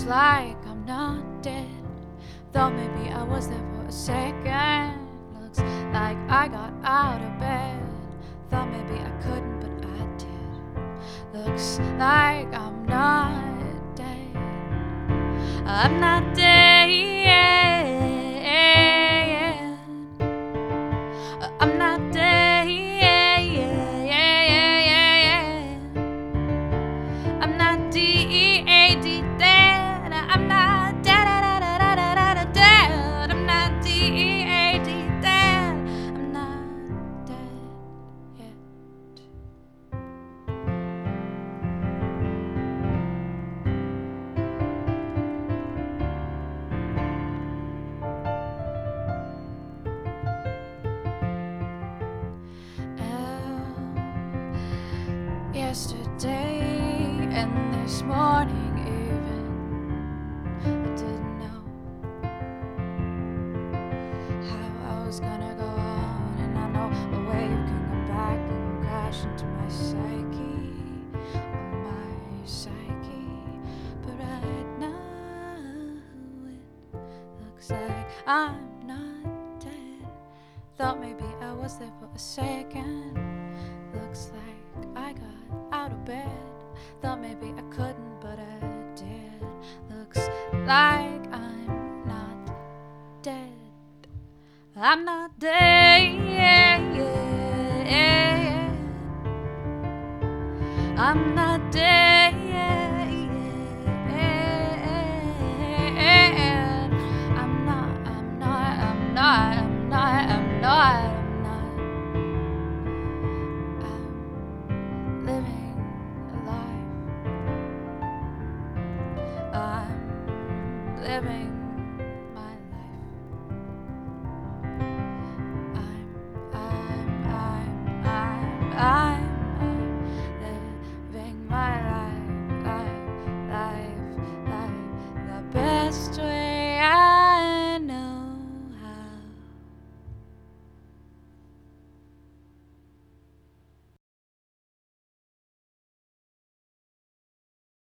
Looks like I'm not dead. Thought maybe I was there for a second. Looks like I got out of bed. Thought maybe I couldn't, but I did. Looks like I'm not dead. I'm not dead yet. I'm not dead yet. I'm not D-E-A-D dead. I'm not dead. I'm not D-E-A-D dead. I'm not dead yet. Yesterday and this morning even, I didn't know how I was gonna go on. And I know a wave can come back and crash into my psyche, but right now it looks like I'm not dead. Thought maybe I was there for a second. Looks like I got out of bed. Thought maybe I couldn't, but I did. Looks like I'm not dead. I'm not dead. I'm not dead. I'm not. Living life. I'm living